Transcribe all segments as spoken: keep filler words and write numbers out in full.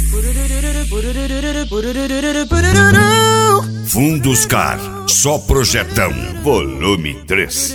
Funduscar, só projetão, volume três.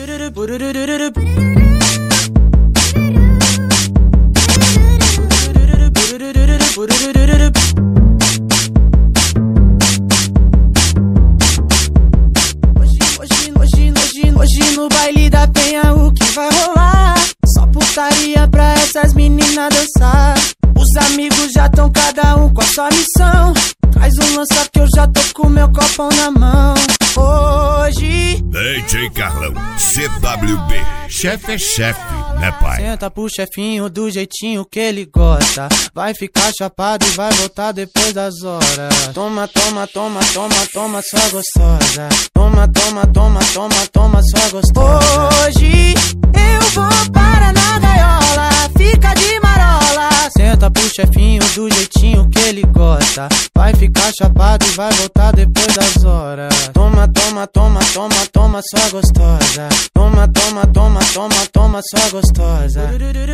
Hoje no baile da penha o que vai rolar? Só putaria pra essas meninas dançar. Os amigos já tão cada um com a sua missão. Traz um lança que eu já tô com meu copão na mão. Hoje D J Carlão, C W B, chefe é chefe, né pai? Senta pro chefinho do jeitinho que ele gosta. Vai ficar chapado e vai voltar depois das horas. Toma, toma, toma, toma, toma, sua gostosa. Toma, toma, toma, toma, toma, sua gostosa. Hoje eu vou para na gaiola, fica de marola. Senta pro chefinho do jeitinho que ele gosta. Vai ficar chapado e vai voltar depois das horas. Toma, toma, toma, toma, toma, sua gostosa. Toma, toma, toma, toma, toma, sua gostosa.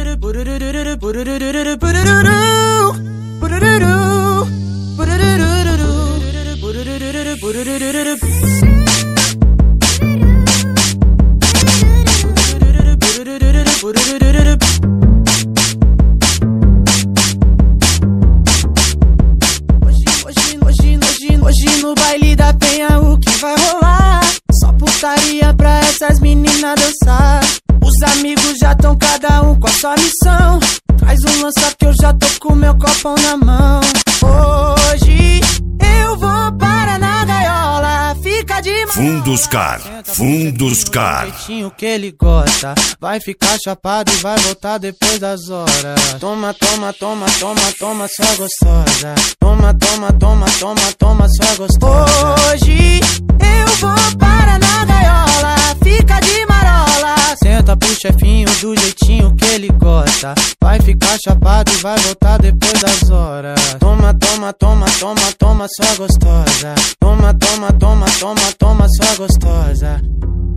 Hoje no baile da penha o que vai rolar? Só putaria pra essas meninas dançar. Os amigos já tão cada um com a sua missão. Traz um lança que eu já tô com meu copão na mão. Hoje eu vou para na gaiola, fica de Funduscar, Funduscar, jeitinho que ele gosta. Vai ficar chapado e vai voltar depois das horas. Toma, toma, toma, toma, toma, sua gostosa. Toma, toma, toma, toma, toma, sua gostosa. Hoje eu vou para na gaiola, fica de marola. Senta pro chefinho do jeitinho que ele gosta. Vai ficar chapado e vai voltar depois das horas. Toma, toma, toma, toma, toma, sua gostosa. Toma, toma, toma, toma, toma, sua gostosa.